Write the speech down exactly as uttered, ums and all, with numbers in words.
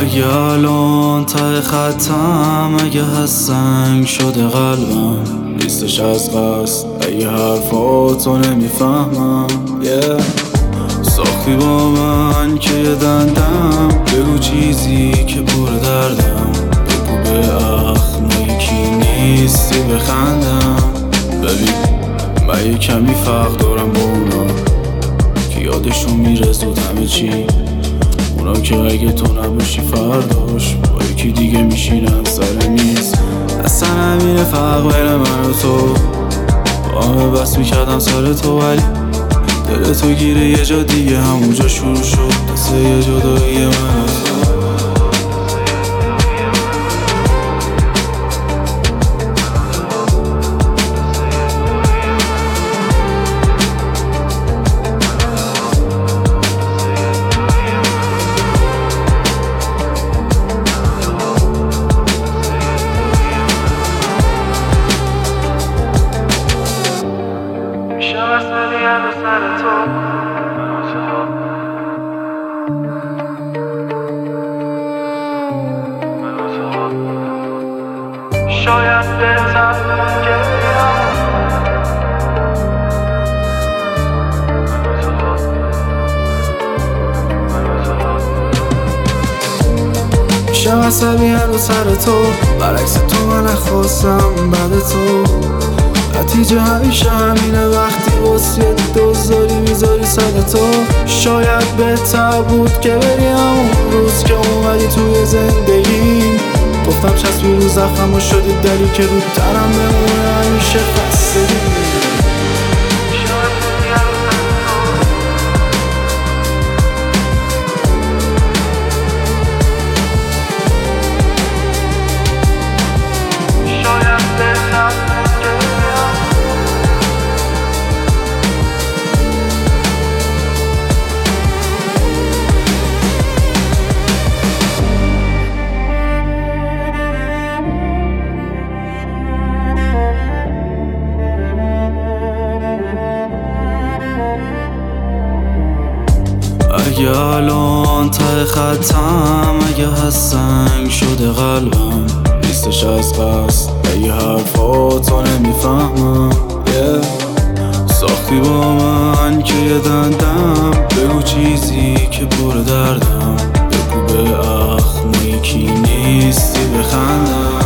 اگه الان ته خطم، اگه هستنگ شده قلبم، نیستش از قصد، اگه حرفاتو نمیفهمم yeah. ساختی با من که یه دندم، بگو چیزی که پر دردم، بگو به اخم یکی نیستی بخندم. ببین من یه کمی فرق دارم با اونا که یادشون میره زود همه چی، اونا که اگه تو نباشی فرداش با یکی دیگه میشینن سر میز. اصلا همینه فرق بین من و تو، با همه بس میکردم سر تو، ولی دل تو گیره یه جا دیگه، همونجا شروع شد قصه یه جدایی من و تو. شاید بهتر که بیام میشم عصبی هنو سر تو، برعکس تو من نخواستم بعد تو، نتیجه همیشه همینه وقتی واسه دوزاری میذاری سر تو. شاید بهتر بود که بری همون روز که اومدی توی زندگی، گفتم چسبی رو زخم و شدی دلی که رو ترم بمونه همیشه خستگی. اگه الان ته خطم، اگه هستنگ شده قلبم، نیستش از قصد، اگه حرفاتو نمیفهمم yeah. ساختی با من که یه دندم، بگو چیزی که پر دردم، بگو به اخم یکی نیستی بخندم.